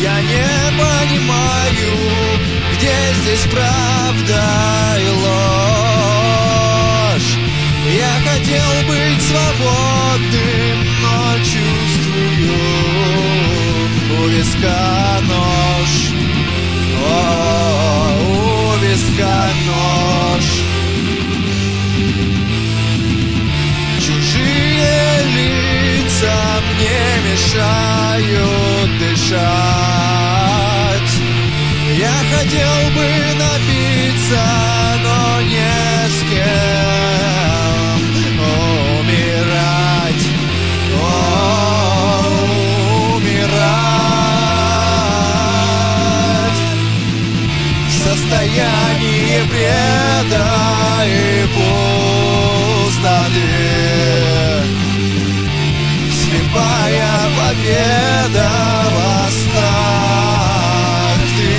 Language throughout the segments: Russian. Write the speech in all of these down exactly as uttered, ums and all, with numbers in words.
Я не понимаю, где здесь правда и ложь. Я хотел быть свободным, но чувствую у виска нож. О, у виска нож. Чужие лица мне мешают дышать. Я хотел бы напиться, но не с кем умирать. О, умирать. Состояние бреда и пустоты. Слепая победа во снах. Ты,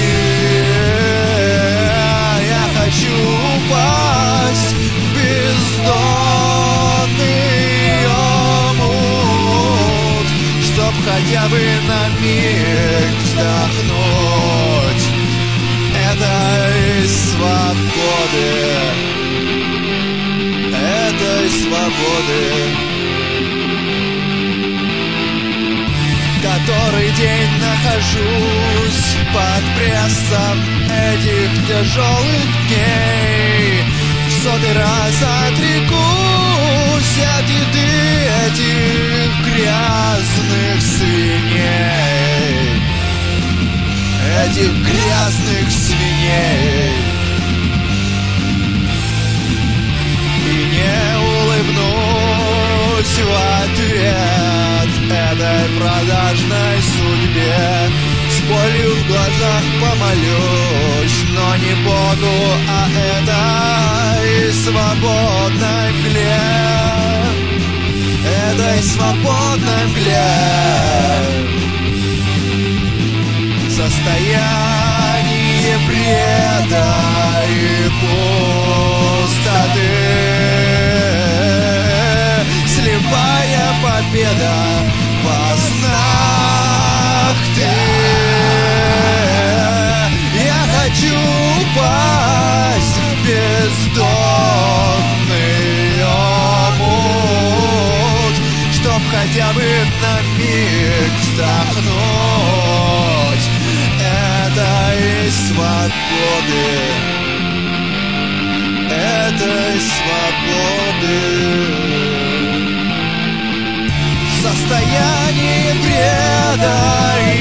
я хочу упасть в бездонный омут, чтоб хотя бы на миг вздохнуть этой свободы, этой свободы. Который день нахожусь под прессом этих тяжелых дней. В сотый раз отрекусь от еды этих грязных свиней. Этих грязных свиней. И не улыбнусь в ответ этой продажной судьбе. С болью в глазах помолюсь, но не Богу, а этой свободной мгле. Этой свободной мгле. Состояние бреда и пустоты. Слепая победа во снах. Ты, я хочу упасть в бездонный омут, чтоб хотя бы на миг вздохнуть этой свободы, этой свободы. Состояние бреда и